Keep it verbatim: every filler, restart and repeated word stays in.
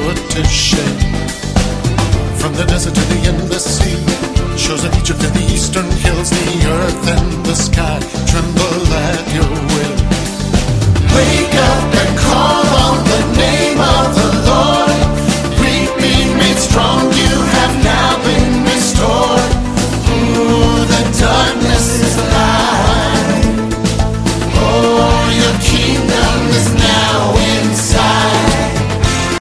put to shame. From the desert to the endless sea, shores of Egypt and the eastern hills, the earth and the sky tremble